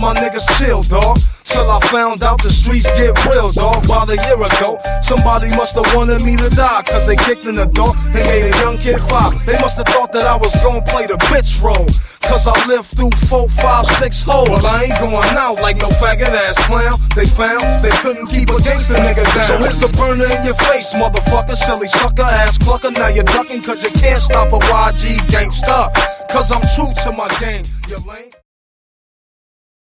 my niggas chill, dawg. Till I found out the streets get real, dawg. About a year ago, somebody must have wanted me to die, cause they kicked in the door and made a young kid fire. They must have thought that I was gonna play the bitch role, cause I lived through 4, 5, 6 hoes. Well, I ain't going out like no faggot ass clown. They found they couldn't keep a gangster nigga down. So here's the burner in your face, motherfucker. Silly sucker, ass clucker. Now you're ducking cause you can't stop a YG gangsta. Cause I'm true to my game, you lame.